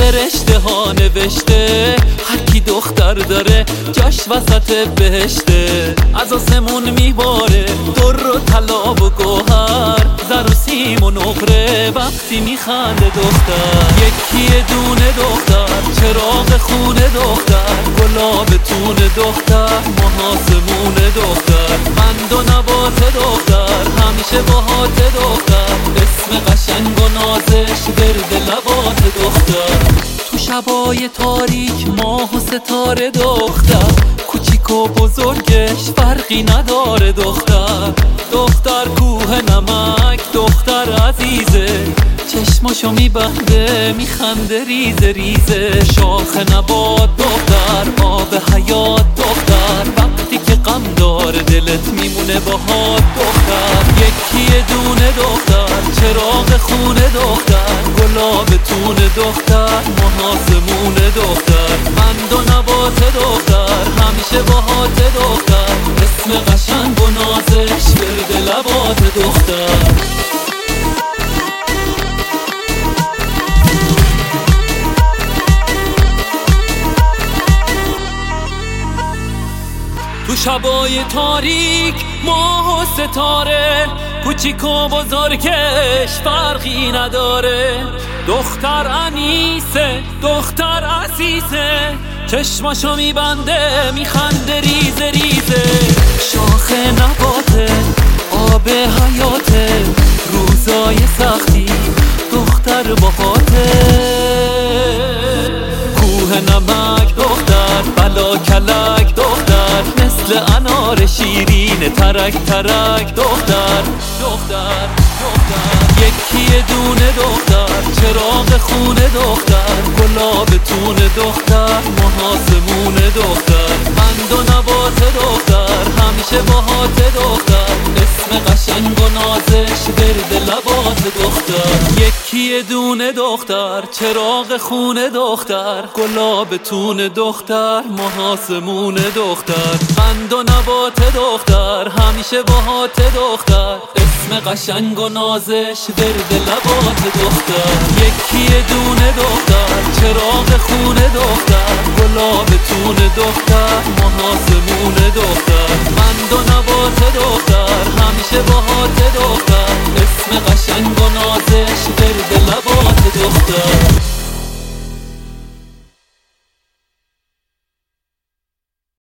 فرشته ها نوشته هر کی دختر داره جاش وسط بهشته. از آسمون میباره در و طلا و گوهر، زر و سیم و نقره وقتی میخنده دختر. یکی دونه دختر، چراغ خونه دختر، گلابتون دختر، محاسمون دختر، قند و نبات دختر، همیشه باهات دختر، اسم قشنگ و نازش گرد لبات دختر. تو شبای تاریک ماه و ستاره دختر، کوچیک و بزرگش فرقی نداره دختر. دختر کوه نمک دختر عزیزه، چشماشو میبنده میخنده ریزه ریزه. شاخ نبات دختر، آب حیات دختر، وقتی که غم داره دلت میمونه باهات دختر. یکی دونه دختر، چراغ خونه دختر، گلابتون دختر، محاسمون دختر، قند و نبات دختر، همیشه باهات دختر، اسم قشنگ و نازش گرد لبات دختر. تو شبای تاریک ماه و ستاره، کوچیک و بزرگش فرقی نداره. دختر انیسه دختر عزیزه، چشماشو میبنده میخنده ریزه ریزه. شاخ نباته آب حیاته، روزای سختی دختر باهاته. کوه نمک دختر، بلا کلک دختر، مثل انار شیرین ترک ترک دختر دختر دختر. یکی دونه دختر، چراغ خونه دختر، گلابتون دختر، محاسمون دختر، قند و نبات دختر، همیشه باهات دختر، اسم قشنگ و نازش گرد لبات دختر. یکی دونه دختر، چراغ خونه دختر، گلابتون دختر، محاسمون دختر، قند و نبات دختر، همیشه باهات دختر، اسم قشنگ و نازش گرد لبات دختر. یکی دونه دختر، چراغ خونه دختر، گلابتون دختر، محاسمون دختر، قند و نبات دختر، همیشه باهات